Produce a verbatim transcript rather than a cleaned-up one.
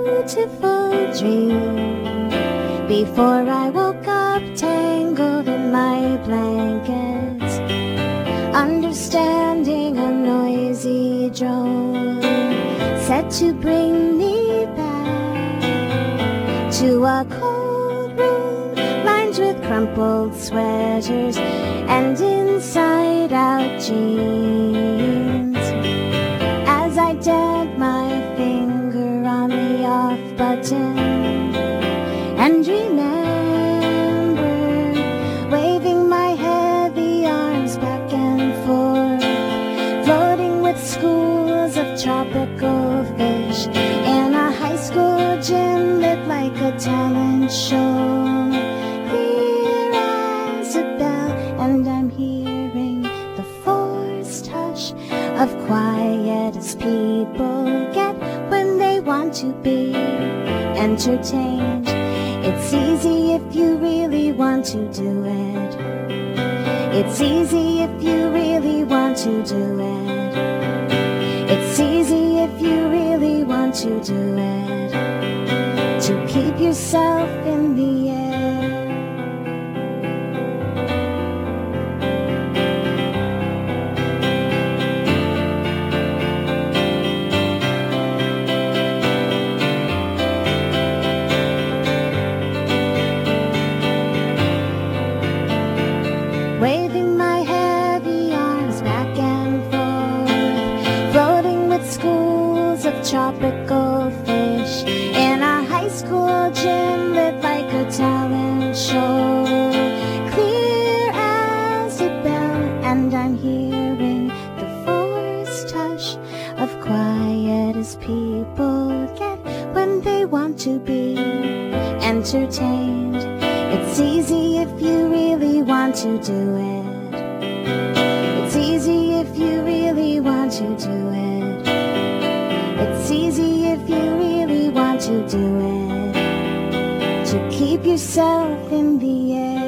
beautiful dream. Before I woke up, tangled in my blankets, understanding a noisy drone, set to bring me back to a cold room lined with crumpled sweaters and inside-out jeans. As I dug my finger on the off button and remembered waving my heavy arms back and forth, floating with schools of tropical fish in a high school gym lit like a talent show, clear as a bell, and I'm hearing the forced hush of quiet as people get when they want to be entertained. It's easy if you really want to do it. It's easy if you really want to do it. It's easy if you really want to do it, to keep yourself in the air. Waving my heavy arms back and forth, floating with schools of tropical fish in a high school gym lit like a talent show, clear as a bell, and I'm hearing the forced hush of quiet as people get when they want to be entertained. It's easy if you really want to do it. It's easy if you really want to do it. It's easy if you really want to do it, to keep yourself in the air.